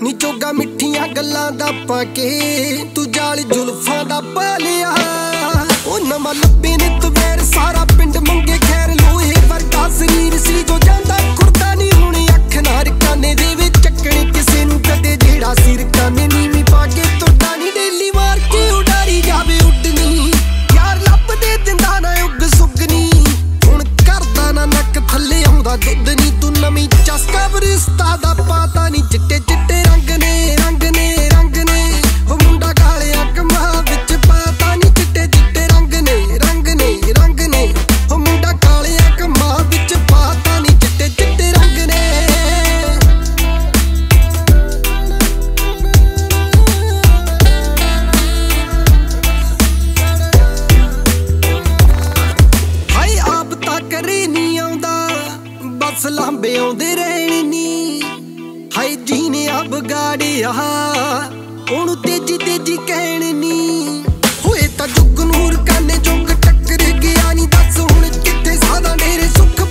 ਨੀ ਚੋਗਾ ਮਿੱਠੀਆਂ ਗੱਲਾਂ ਦਾ ਪਾ ਕੇ ਤੂੰ ਜਾਲ ਜ਼ੁਲਫਾਂ ਦਾ ਪਾ ਲਿਆ। ਉਹ ਨਵਾਂ ਲੱਭੇ ਨੇ ਤਵੇਰ ਸਾਰਾ ਪਿੰਡ ਮੰਗੇ ਖੈਰ ਲੋਹੇ ਵਰਗਾ ਸਰੀਰ ਸੀ ਜੋ ਜਾਂਦਾ ਖੁਰਦਾ ਨੀ ਹੁਣ ਅੱਖ ਨਾ ਰਕਾਨੇ ਦੇ ਵਿੱਚ ਚੱਕਣੀ ਕਿਸੇ ਨੂੰ ਕਦੇ ਜਿਹੜਾ ਸਿਰ ਕਾਨੇ ਨੀਵੀਂ ਪਾ ਕੇ ਤੁਰਦਾ ਨੀ ਡੇਲੀ ਮਾਰ ਕੇ ਉਡਾਰੀ ਜਾਵੇ ਉੱਡਣੀ ਯਾਰ ਲੱਭਦੇ ਦਿੰਦਾ ਨਾ ਉੱਗ ਸੁੱਗਣੀ ਹੁਣ ਕਰਦਾ ਨਾ ਨੱਕ ਥੱਲੇ ਆਉਂਦਾ ਦੁੱਧ ਨੀ ਤੂੰ ਨਵੀਂ ਚਸਕਾ ਬਰਿਸਤਾ ਦਾ ਪਾਤਾ ਨੀ ਚਿੱਟੇ ਚਿੱਟੇ ਰੰਗ ਨੇ ਰੰਗ ਨੇ ਰੰਗ ਨੇ ਉਹ ਮੁੰਡਾ ਕਾਲਿਆ ਕਮਾਂ ਵਿੱਚ ਪਾਤਾ ਨੀ ਚਿੱਟੇ ਚਿੱਟੇ ਰੰਗ ਨੇ ਰੰਗ ਨੇ ਰੰਗ ਨੇ ਉਹ ਮੁੰਡਾ ਕਾਲਿਆ ਕਮਾਂ ਵਿੱਚ ਪਾਤਾ ਨੀ ਚਿੱਟੇ ਚਿੱਟੇ ਰੰਗ ਨੇ। ਹਾਏ ਆਪ ਤਾਂ ਕਰੇ ਨੀ ਆਉਂਦਾ ਬਸ ਲਾਂਬੇ ਆਉਂਦੇ ਰਹਿਣੇ ਨੀ ਹਾਏ ਜੀਨੇ ਆ ਬਗਾੜਿਆ ਉਹਨੂੰ ਤੇਜੀ ਤੇਜੀ ਕਹਿਣ ਨੀ ਹੋਏ ਤਾਂ ਜੁਗ ਨੂਰ ਕਾਨੇ ਜੁਗ ਟੱਕਰ ਗਿਆ ਨੀ ਦੱਸ ਹੁਣ ਕਿੱਥੇ ਸਾਦਾ ਡੇਰੇ ਸੁੱਖ